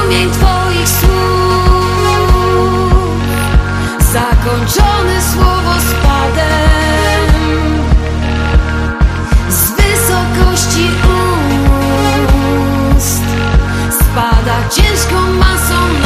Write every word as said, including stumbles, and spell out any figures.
strumień Twoich słów, zakończony słowospadem, z wysokości ust spada ciężką masą.